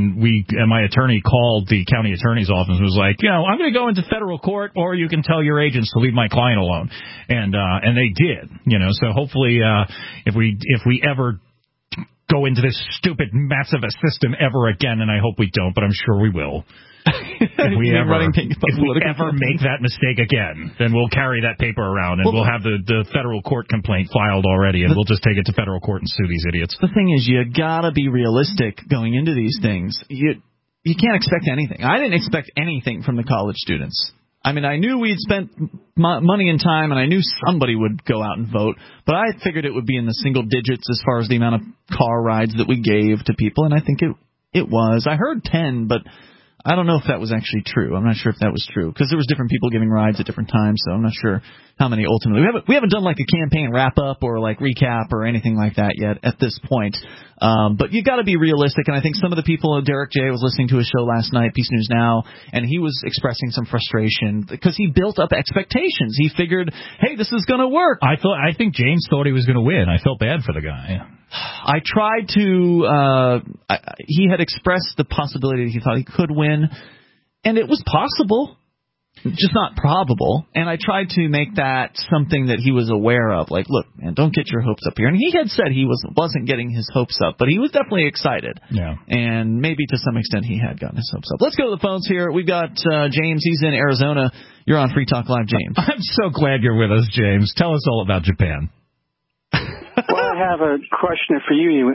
my attorney called the county attorney's office and was like, I'm going to go into federal court, or you can tell your agents to leave my client alone, and they did, So hopefully, if we ever go into this stupid mess of a system ever again, and I hope we don't, but I'm sure we will. If we ever make that mistake again, then we'll carry that paper around, and we'll have the federal court complaint filed already, and we'll just take it to federal court and sue these idiots. The thing is, you gotta be realistic going into these things. You can't expect anything. I didn't expect anything from the college students. I mean, I knew we'd spent money and time, and I knew somebody would go out and vote, but I figured it would be in the single digits as far as the amount of car rides that we gave to people, and I think it was. I heard 10, but I don't know if that was actually true. I'm not sure if that was true, because there was different people giving rides at different times, so I'm not sure how many ultimately. We haven't done like a campaign wrap-up or like recap or anything like that yet at this point. But you got to be realistic, and I think some of the people, Derek J. was listening to his show last night, Peace News Now, and he was expressing some frustration because he built up expectations. He figured, hey, this is going to work. I think James thought he was going to win. I felt bad for the guy. I tried to he had expressed the possibility that he thought he could win, and it was possible, just not probable. And I tried to make that something that he was aware of, like, look, man, don't get your hopes up here. And he had said he wasn't getting his hopes up, but he was definitely excited. Yeah. And maybe to some extent he had gotten his hopes up. Let's go to the phones here. We've got James. He's in Arizona. You're on Free Talk Live, James. I'm so glad you're with us, James. Tell us all about Japan. Well, I have a question for you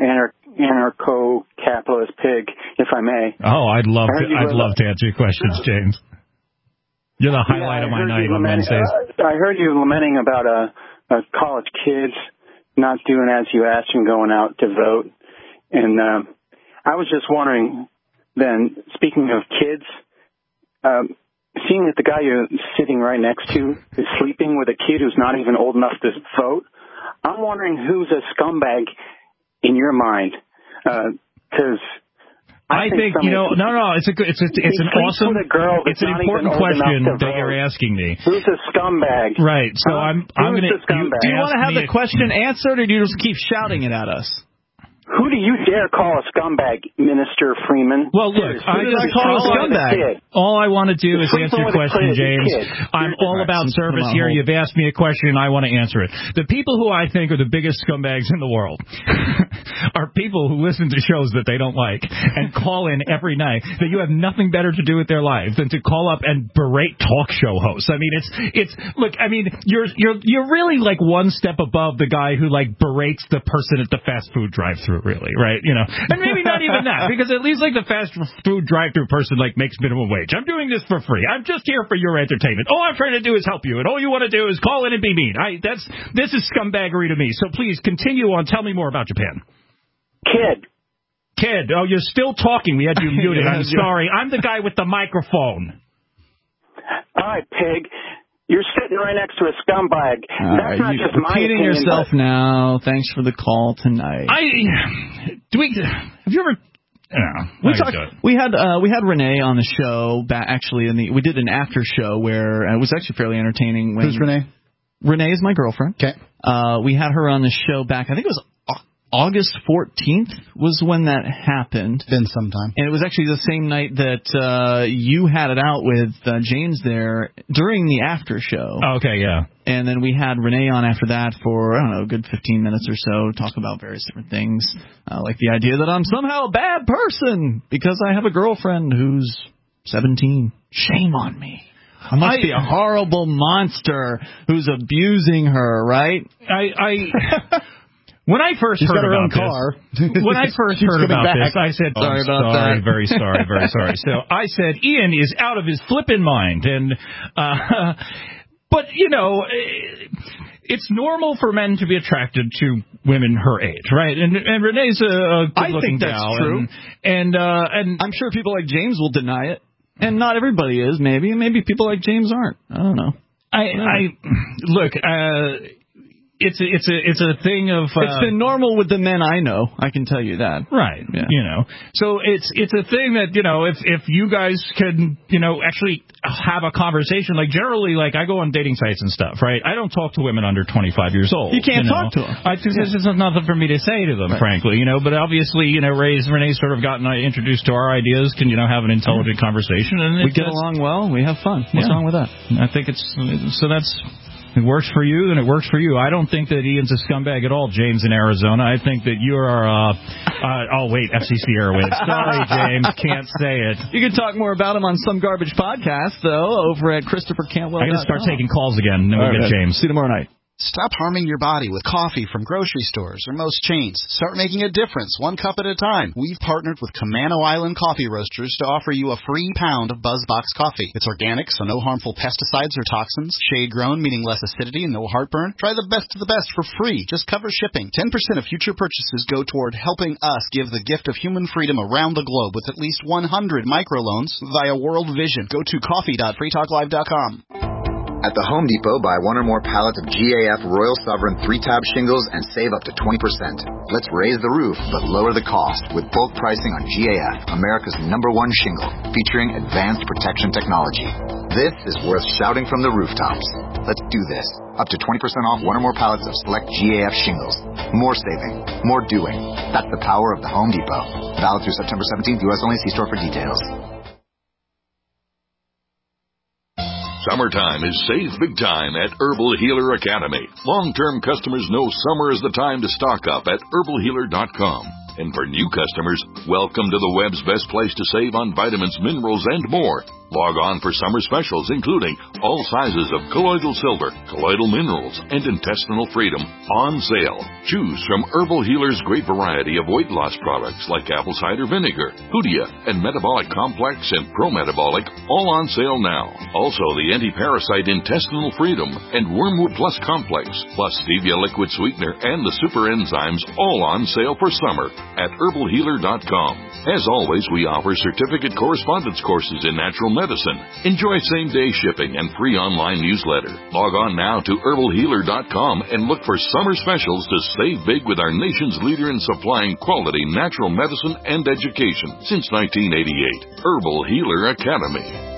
anarcho-capitalist pig, if I may. Oh, I'd love to answer your questions, James. You're the highlight of my night on Wednesdays. I heard you lamenting about college kids not doing as you asked and going out to vote. And I was just wondering, then, speaking of kids, seeing that the guy you're sitting right next to is sleeping with a kid who's not even old enough to vote, I'm wondering who's a scumbag in your mind. Because I think it's an awesome, it's an important question that you're asking me. Who's a scumbag? Right. So I'm going to. Do you want to have the question answered, or do you just keep shouting it at us? Who do you dare call a scumbag, Minister Freeman? Well, look, all I want to do is answer your question, James. I'm all about service here. You've asked me a question, and I want to answer it. The people who I think are the biggest scumbags in the world are people who listen to shows that they don't like and call in every night that you have nothing better to do with their life than to call up and berate talk show hosts. I mean, look, I mean, you're really like one step above the guy who like berates the person at the fast food drive-thru. Really, right? You know, and maybe not even that, because at least like the fast food drive-thru person like makes minimum wage. I'm doing this for free. I'm just here for your entertainment. All I'm trying to do is help you, and all you want to do is call in and be mean. This is scumbaggery to me. So please continue on. Tell me more about Japan. Kid. Oh, you're still talking. We had you muted. I'm sorry. I'm the guy with the microphone. All right, pig. You're sitting right next to a scumbag. That's not just my opinion. Repeating yourself now. Thanks for the call tonight. Have you ever? We had Renee on the show actually. We did an after show where it was actually fairly entertaining. Who's Renee? Renee is my girlfriend. Okay. We had her on the show back. I think it was August 14th was when that happened. Been some time. And it was actually the same night that you had it out with James there during the after show. Okay, yeah. And then we had Renee on after that for, I don't know, a good 15 minutes or so to talk about various different things. Like the idea that I'm somehow a bad person because I have a girlfriend who's 17. Shame on me. I must be a horrible monster who's abusing her, right? When I first heard about this, I said, sorry, very sorry, very sorry. So I said, Ian is out of his flippin' mind. And, but, you know, it's normal for men to be attracted to women her age, right? And Renee's a good-looking gal. I think that's true. And I'm sure people like James will deny it. And not everybody is, maybe. And maybe people like James aren't. I don't know. Look, it's a thing of it's been normal with the men I know. I can tell you that. Right. Yeah. You know. So it's a thing that, you know, if you guys can, you know, actually have a conversation, like generally, like I go on dating sites and stuff, right? I don't talk to women under 25 years old. You can't talk to them. This is nothing for me to say to them, frankly, you know. But obviously, you know, Renee's sort of gotten introduced to our ideas, can, you know, have an intelligent conversation, and we get along well. We have fun. What's wrong with that? I think it works for you, then it works for you. I don't think that Ian's a scumbag at all, James in Arizona. I think that you are, FCC Airwaves. Sorry, James, can't say it. You can talk more about him on Some Garbage Podcast, though, over at ChristopherCantwell.com. I'm going to start taking calls again, then we'll get James. See you tomorrow night. Stop harming your body with coffee from grocery stores or most chains. Start making a difference, 1 cup at a time. We've partnered with Camano Island Coffee Roasters to offer you a free pound of BuzzBox coffee. It's organic, so no harmful pesticides or toxins. Shade-grown, meaning less acidity and no heartburn. Try the best of the best for free. Just cover shipping. 10% of future purchases go toward helping us give the gift of human freedom around the globe with at least 100 microloans via World Vision. Go to coffee.freetalklive.com. At the Home Depot, buy 1 or more pallets of GAF Royal Sovereign 3-tab shingles and save up to 20%. Let's raise the roof, but lower the cost with bulk pricing on GAF, America's #1 shingle, featuring advanced protection technology. This is worth shouting from the rooftops. Let's do this. Up to 20% off 1 or more pallets of select GAF shingles. More saving, more doing. That's the power of the Home Depot. Valid through September 17th, U.S. only. See store for details. Summertime is save big time at Herbal Healer Academy. Long-term customers know summer is the time to stock up at herbalhealer.com. And for new customers, welcome to the web's best place to save on vitamins, minerals, and more. Log on for summer specials including all sizes of colloidal silver, colloidal minerals, and intestinal freedom on sale. Choose from Herbal Healer's great variety of weight loss products like apple cider vinegar, Hoodia, and Metabolic Complex and Pro-Metabolic, all on sale now. Also, the anti-parasite Intestinal Freedom and Wormwood Plus Complex, plus Stevia Liquid Sweetener and the Super Enzymes, all on sale for summer at herbalhealer.com. As always, we offer certificate correspondence courses in natural medicine. Enjoy same-day shipping and free online newsletter. Log on now to herbalhealer.com and look for summer specials to save big with our nation's leader in supplying quality natural medicine and education since 1988. Herbal Healer Academy.